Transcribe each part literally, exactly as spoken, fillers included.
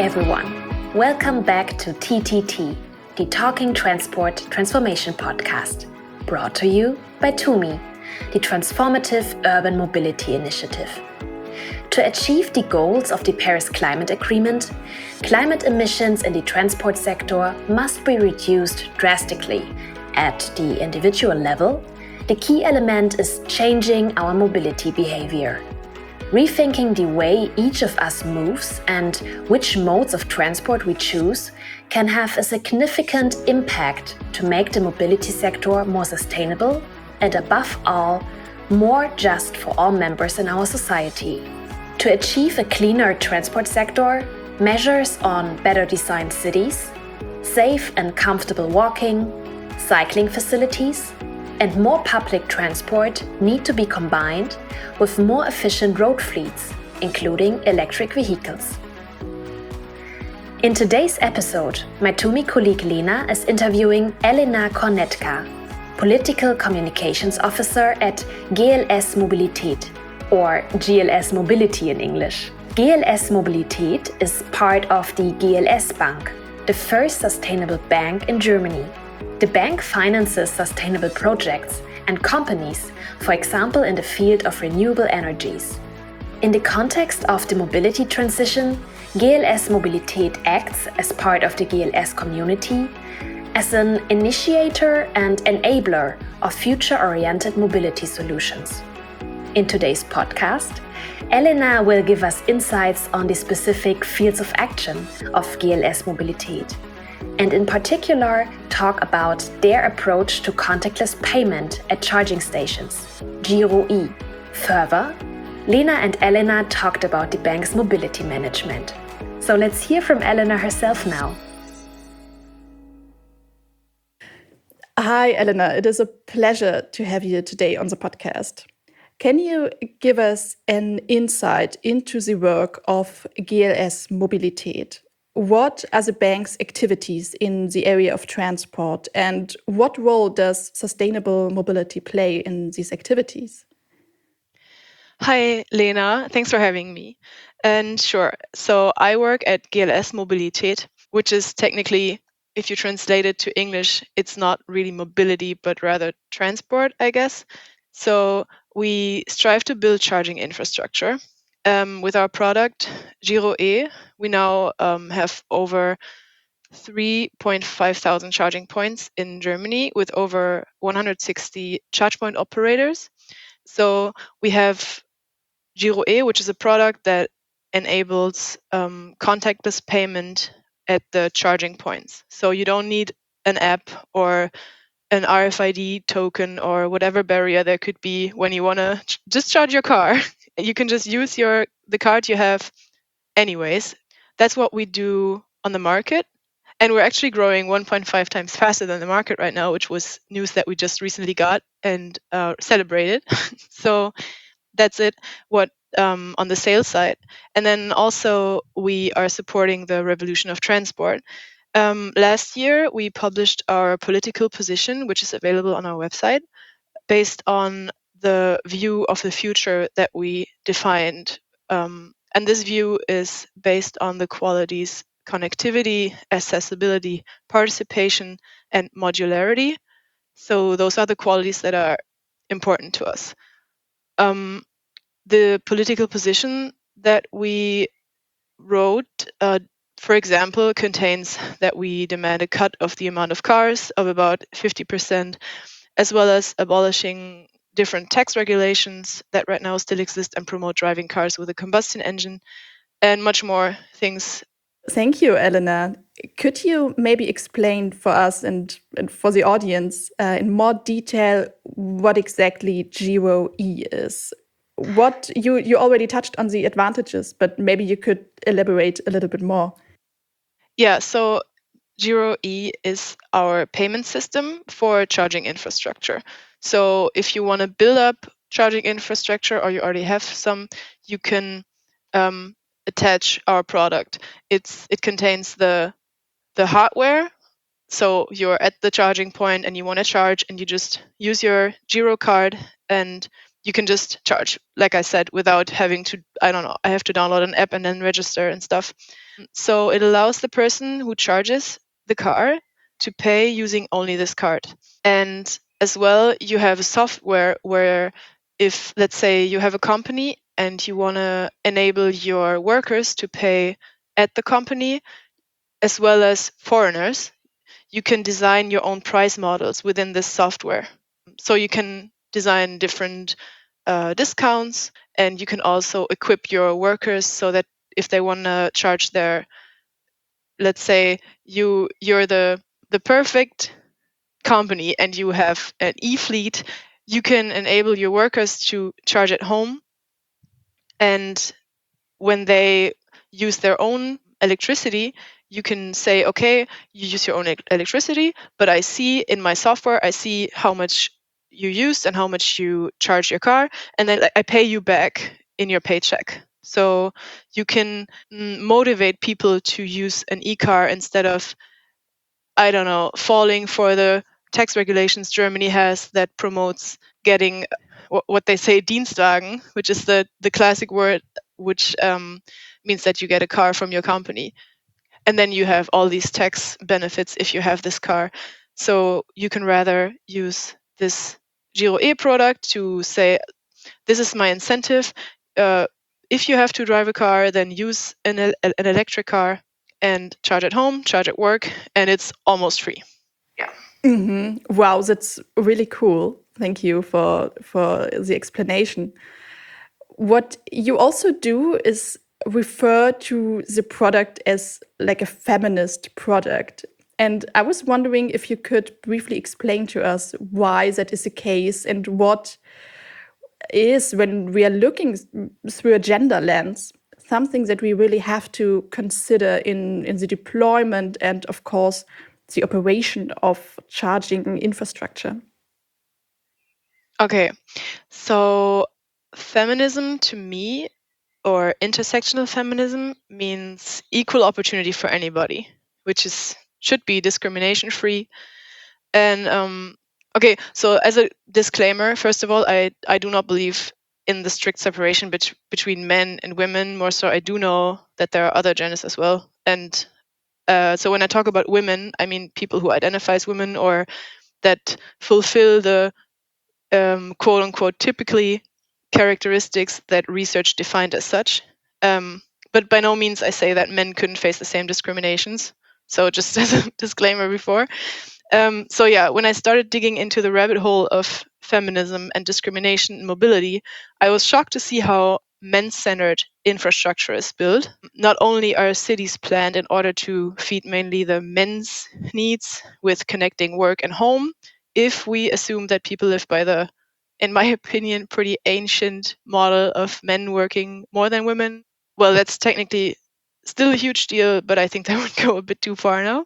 everyone. Welcome back to T T T, the Talking Transport Transformation Podcast, brought to you by TUMI, the Transformative Urban Mobility Initiative. To achieve the goals of the Paris Climate Agreement, climate emissions in the transport sector must be reduced drastically. At the individual level, the key element is changing our mobility behavior. Rethinking the way each of us moves and which modes of transport we choose can have a significant impact to make the mobility sector more sustainable and, above all, more just for all members in our society. To achieve a cleaner transport sector, measures on better designed cities, safe and comfortable walking, cycling facilities, and more public transport need to be combined with more efficient road fleets, including electric vehicles. In today's episode, my TUMI colleague Lena is interviewing Elena Kornetka, Political Communications Officer at G L S Mobilität, or G L S Mobility in English. G L S Mobilität is part of the G L S Bank, the first sustainable bank in Germany. The bank finances sustainable projects and companies, for example in the field of renewable energies. In the context of the mobility transition, G L S Mobilität acts as part of the G L S community as an initiator and enabler of future-oriented mobility solutions. In today's podcast, Elena will give us insights on the specific fields of action of G L S Mobilität, and in particular talk about their approach to contactless payment at charging stations, Giro-e. Further, Lena and Elena talked about the bank's mobility management. So let's hear from Elena herself now. Hi, Elena. It is a pleasure to have you today on the podcast. Can you give us an insight into the work of G L S Mobilität? What are the bank's activities in the area of transport, and what role does sustainable mobility play in these activities? Hi, Lena. Thanks for having me. And sure, so I work at G L S Mobilität, which is technically, if you translate it to English, it's not really mobility, but rather transport, I guess. So we strive to build charging infrastructure. Um, with our product, Giro-e, we now um, have over three point five thousand charging points in Germany with over one hundred sixty charge point operators. So we have Giro-e, which is a product that enables um, contactless payment at the charging points. So you don't need an app or an R F I D token or whatever barrier there could be when you want to ch- just charge your car. You can just use your the card you have anyways. That's what we do on the market. And we're actually growing one point five times faster than the market right now, which was news that we just recently got and uh, celebrated. So that's it, what um, on the sales side. And then also we are supporting the revolution of transport. Um, last year, we published our political position, which is available on our website, based on the view of the future that we defined. Um, and this view is based on the qualities connectivity, accessibility, participation, and modularity. So those are the qualities that are important to us. Um, the political position that we wrote, uh, for example, contains that we demand a cut of the amount of cars of about fifty percent, as well as abolishing different tax regulations that right now still exist and promote driving cars with a combustion engine, and much more things. Thank you, Elena. Could you maybe explain for us and, and for the audience uh, in more detail what exactly Giro-e is? What you, you already touched on the advantages, but maybe you could elaborate a little bit more. Yeah, so Giro-e is our payment system for charging infrastructure. So if you want to build up charging infrastructure or you already have some, you can um, attach our product. It's it contains the the hardware. So you're at the charging point and you want to charge, and you just use your Giro card and you can just charge, like I said, without having to, I don't know, I have to download an app and then register and stuff. So it allows the person who charges the car to pay using only this card. And as well, you have a software where if, let's say, you have a company and you want to enable your workers to pay at the company as well as foreigners, you can design your own price models within this software. So you can design different uh, discounts, and you can also equip your workers so that if they want to charge their, let's say you you're the the perfect company and you have an e-fleet, you can enable your workers to charge at home, and when they use their own electricity, you can say, okay, you use your own e- electricity, but I see in my software, I see how much you used and how much you charge your car, and then I pay you back in your paycheck. So you can mm, motivate people to use an e-car instead of, I don't know, falling for the tax regulations Germany has that promotes getting wh- what they say Dienstwagen, which is the, the classic word, which um, means that you get a car from your company. And then you have all these tax benefits if you have this car. So you can rather use this Giro E product to say, this is my incentive. Uh, if you have to drive a car, then use an, el- an electric car and charge at home, charge at work, and it's almost free. Yeah. Mm-hmm. Wow, that's really cool. Thank you for for the explanation. What you also do is refer to the product as like a feminist product. And I was wondering if you could briefly explain to us why that is the case and what is, when we are looking through a gender lens, something that we really have to consider in, in the deployment and, of course, the operation of charging infrastructure. Okay, so feminism to me, or intersectional feminism, means equal opportunity for anybody, which is should be discrimination free. And um, okay, so as a disclaimer, first of all, I I do not believe in the strict separation bet- between men and women. More so, I do know that there are other genders as well. And uh, so when I talk about women, I mean people who identify as women or that fulfill the um, quote unquote typically characteristics that research defined as such. Um, but by no means I say that men couldn't face the same discriminations. So just as a disclaimer before. Um, so yeah, when I started digging into the rabbit hole of feminism and discrimination in mobility, I was shocked to see how men-centered infrastructure is built. Not only are cities planned in order to feed mainly the men's needs with connecting work and home, if we assume that people live by the, in my opinion, pretty ancient model of men working more than women, well, that's technically still a huge deal, but I think that would go a bit too far now.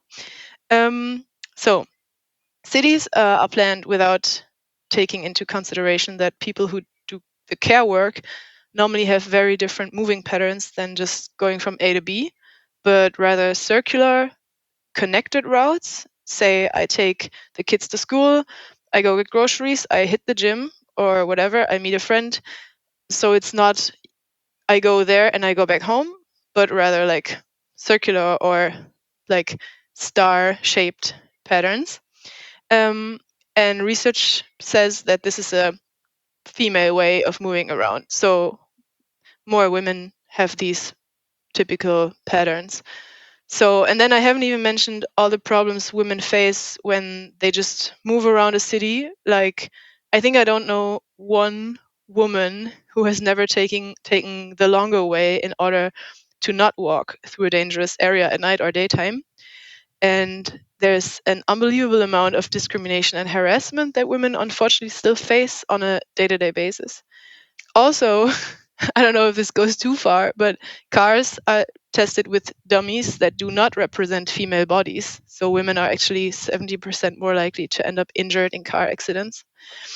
Um, so cities uh, are planned without taking into consideration that people who do the care work normally have very different moving patterns than just going from A to B, but rather circular, connected routes. Say I take the kids to school, I go get groceries, I hit the gym or whatever, I meet a friend. So it's not I go there and I go back home, but rather like circular or like star shaped patterns. Um, and research says that this is a female way of moving around. So more women have these typical patterns. So, and then I haven't even mentioned all the problems women face when they just move around a city. Like, I think I don't know one woman who has never taken taken the longer way in order to not walk through a dangerous area at night or daytime. And there's an unbelievable amount of discrimination and harassment that women unfortunately still face on a day-to-day basis. Also, I don't know if this goes too far, but cars are tested with dummies that do not represent female bodies. So women are actually seventy percent more likely to end up injured in car accidents.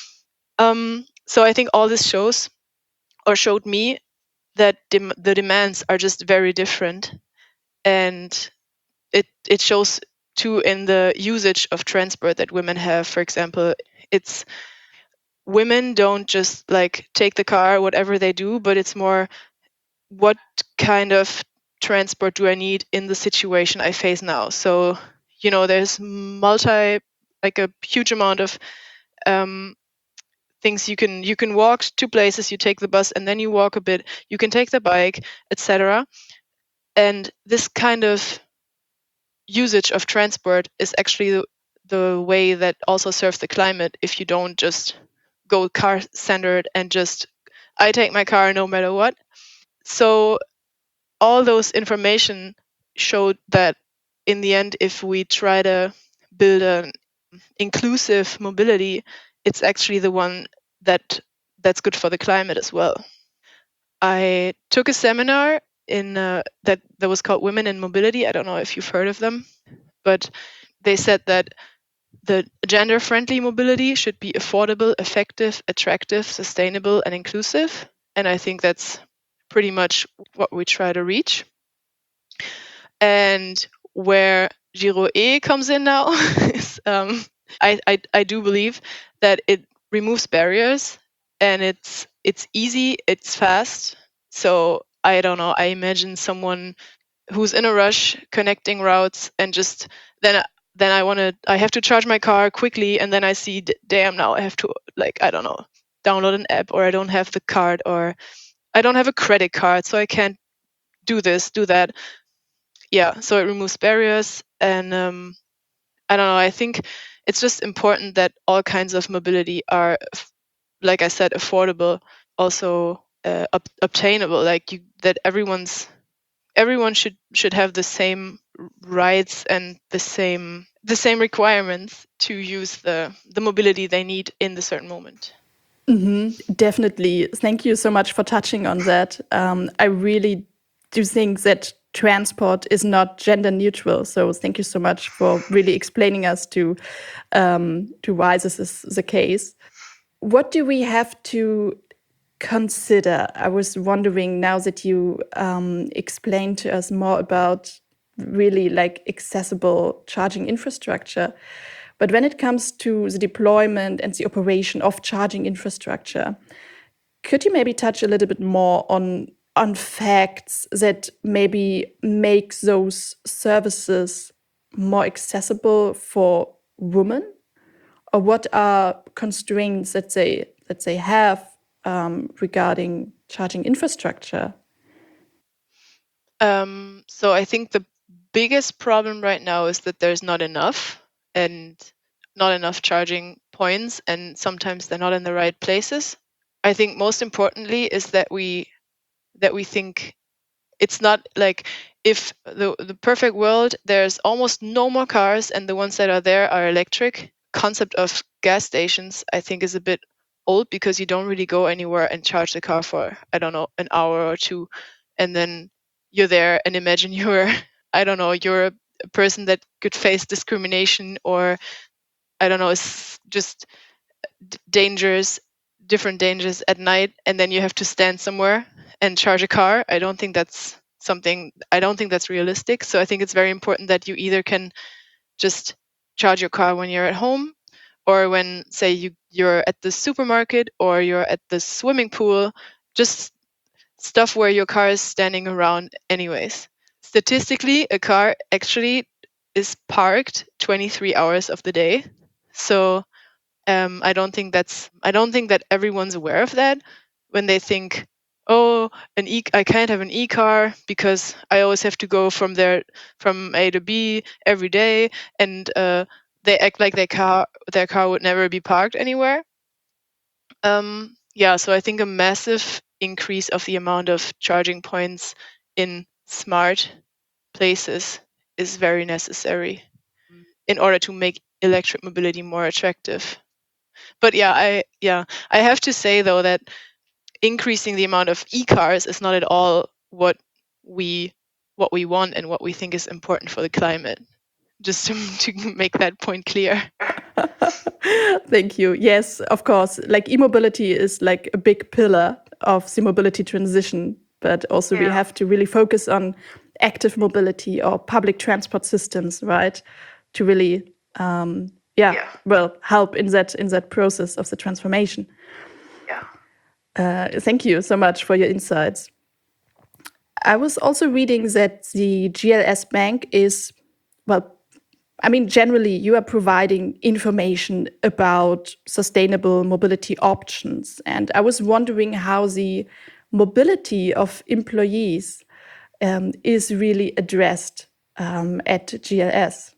Um, so I think all this shows or showed me that dem- the demands are just very different. And it, it shows too in the usage of transport that women have. For example, it's women don't just like take the car, whatever they do, but it's more what kind of transport do I need in the situation I face now. So, you know, there's multi, like a huge amount of um, things you can you can walk to places, you take the bus and then you walk a bit, you can take the bike, et cetera. And this kind of usage of transport is actually the, the way that also serves the climate. If you don't just go car centered and just I take my car no matter what. So all those information showed that in the end, if we try to build an inclusive mobility, it's actually the one that that's good for the climate as well. I took a seminar in uh, that that was called Women in Mobility. I don't know if you've heard of them, but they said that the gender-friendly mobility should be affordable, effective, attractive, sustainable, and inclusive. And I think that's pretty much what we try to reach. And where Giro E comes in now is um, I, I I do believe that it removes barriers and it's it's easy, it's fast. So I don't know. I imagine someone who's in a rush connecting routes and just then then I want to I have to charge my car quickly and then I see damn now I have to like I don't know download an app or I don't have the card or I don't have a credit card so I can't do this do that. Yeah, so it removes barriers and um, I don't know. I think it's just important that all kinds of mobility are, like I said, affordable, also uh, ob- obtainable. Like you, that everyone's everyone should should have the same rights and the same the same requirements to use the the mobility they need in the certain moment. Mm-hmm, definitely. Thank you so much for touching on that. Um, I really do think that transport is not gender neutral. So thank you so much for really explaining us to um, to why this is the case. What do we have to consider? I was wondering now that you um, explained to us more about really like accessible charging infrastructure. But when it comes to the deployment and the operation of charging infrastructure, could you maybe touch a little bit more on on facts that maybe make those services more accessible for women? Or what are constraints that they that they have um, regarding charging infrastructure? Um, so I think the biggest problem right now is that there's not enough and not enough charging points, and sometimes they're not in the right places. I think most importantly is that we that we think it's not like if the the perfect world there's almost no more cars and the ones that are there are electric. Concept of gas stations I think is a bit old because you don't really go anywhere and charge the car for I don't know an hour or two and then you're there and imagine you're I don't know you're a person that could face discrimination or I don't know it's just d- dangers different dangers at night and then you have to stand somewhere and charge a car. I don't think that's something I don't think that's realistic. So I think it's very important that you either can just charge your car when you're at home or when say you you're at the supermarket or you're at the swimming pool, just stuff where your car is standing around anyways. Statistically, a car actually is parked twenty-three hours of the day. So um, I don't think that's I don't think that everyone's aware of that when they think, oh, an e I can't have an e-car because I always have to go from there from A to B every day, and uh, they act like their car their car would never be parked anywhere. Um, yeah, so I think a massive increase of the amount of charging points in smart places is very necessary in order to make electric mobility more attractive. But yeah, I yeah, I have to say though that increasing the amount of e-cars is not at all what we what we want and what we think is important for the climate. Just to, to make that point clear. Thank you. Yes, of course. Like e-mobility is like a big pillar of the mobility transition, but also yeah. we have to really focus on active mobility or public transport systems, right? To really, um, yeah, yeah, well, help in that in that process of the transformation. Uh, thank you so much for your insights. I was also reading that the G L S Bank is, well, I mean, generally, you are providing information about sustainable mobility options. And I was wondering how the mobility of employees um, is really addressed um, at G L S.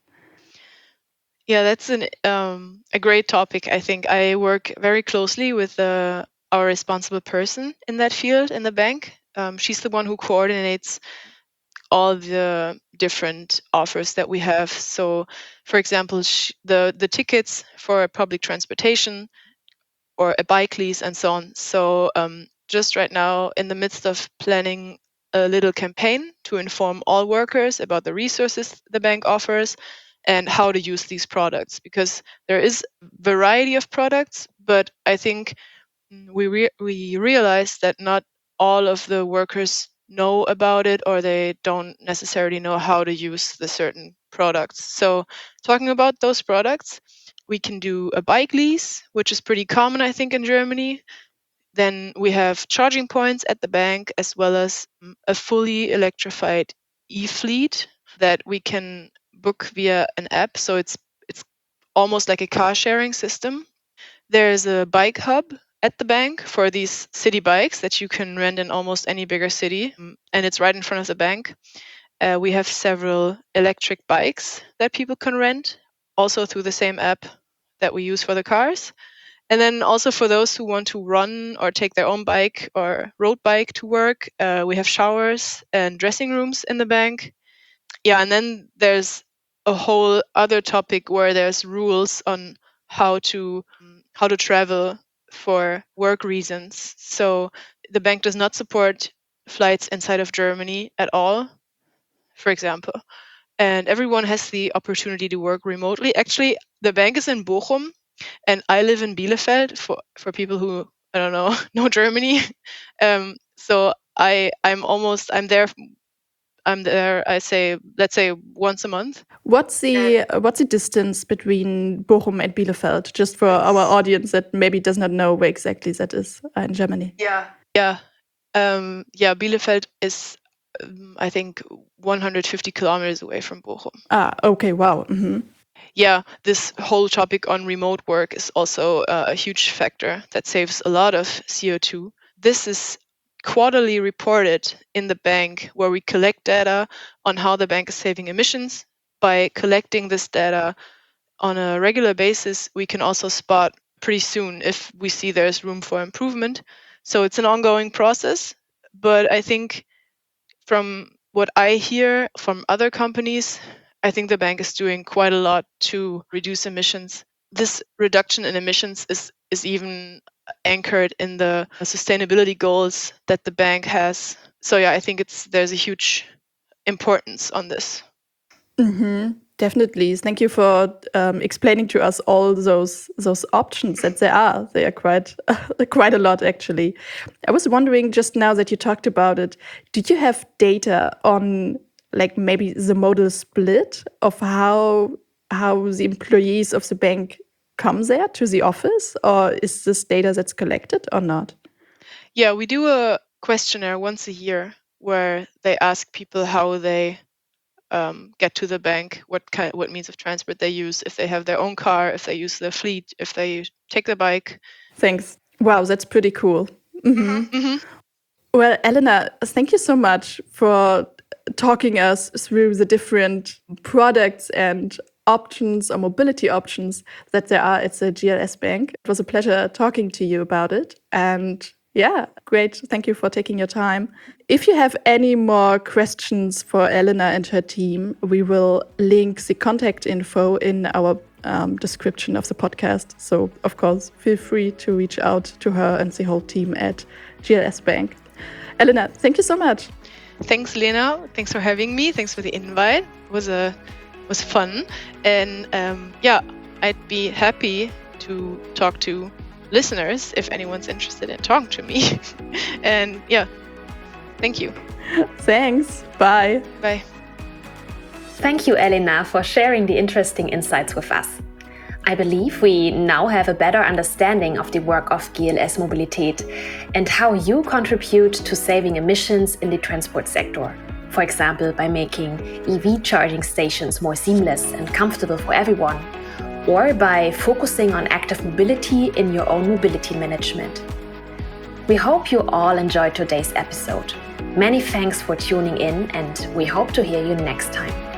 Yeah, that's an um, a great topic. I think I work very closely with uh, our responsible person in that field in the bank. Um, she's the one who coordinates all the different offers that we have. So, for example, sh- the the tickets for public transportation or a bike lease and so on. So, um, just right now, in the midst of planning a little campaign to inform all workers about the resources the bank offers and how to use these products, because there is variety of products, but I think mm, we re- we realize that not all of the workers know about it, or they don't necessarily know how to use the certain products. So talking about those products, we can do a bike lease, which is pretty common, I think, in Germany. Then we have charging points at the bank, as well as mm, a fully electrified e-fleet that we can book via an app. So it's it's almost like a car sharing system. There's a bike hub at the bank for these city bikes that you can rent in almost any bigger city, mm, and it's right in front of the bank. Uh, we have several electric bikes that people can rent, also through the same app that we use for the cars. And then also for those who want to run or take their own bike or road bike to work, uh, we have showers and dressing rooms in the bank. Yeah, and then there's a whole other topic where there's rules on how to um, how to travel for work reasons. So the bank does not support flights inside of Germany at all, for example. And everyone has the opportunity to work remotely. Actually, the bank is in Bochum, and I live in Bielefeld. For for people who I don't know know Germany, um, so I I'm almost I'm there I'm there, I say, let's say once a month. What's the uh, what's the distance between Bochum and Bielefeld? Just for our audience that maybe does not know where exactly that is uh, in Germany. Yeah. Yeah. Um, yeah, Bielefeld is, um, I think, one hundred fifty kilometers away from Bochum. Ah, okay, wow. Mm-hmm. Yeah, this whole topic on remote work is also uh, a huge factor that saves a lot of C O two. This is quarterly reported in the bank, where we collect data on how the bank is saving emissions. By collecting this data on a regular basis, we can also spot pretty soon if we see there's room for improvement. So it's an ongoing process, but I think from what I hear from other companies, I think the bank is doing quite a lot to reduce emissions. This reduction in emissions is is even anchored in the sustainability goals that the bank has. So yeah, I think it's there's a huge importance on this. Mm-hmm. Definitely. Thank you for um, explaining to us all those those options that there are. They are quite quite a lot, actually. I was wondering, just now that you talked about it, did you have data on like maybe the modal split of how how the employees of the bank come there to the office, or is this data that's collected or not? Yeah, we do a questionnaire once a year where they ask people how they um, get to the bank, what kind, what means of transport they use, if they have their own car, if they use the fleet, if they take the bike. Thanks. Wow, that's pretty cool. Mm-hmm. Mm-hmm. Well, Elena, thank you so much for talking us through the different products and options or mobility options that there are at the G L S Bank. It was a pleasure talking to you about it. And yeah, great. Thank you for taking your time. If you have any more questions for Elena and her team, we will link the contact info in our um, description of the podcast. So, of course, feel free to reach out to her and the whole team at G L S Bank. Elena, thank you so much. Thanks, Lena. Thanks for having me. Thanks for the invite. It was a was fun, and um, yeah, I'd be happy to talk to listeners if anyone's interested in talking to me. And yeah, thank you. Thanks. Bye. Bye. Thank you, Elena, for sharing the interesting insights with us. I believe we now have a better understanding of the work of G L S Mobilität and how you contribute to saving emissions in the transport sector. For example, by making E V charging stations more seamless and comfortable for everyone, or by focusing on active mobility in your own mobility management. We hope you all enjoyed today's episode. Many thanks for tuning in, and we hope to hear you next time.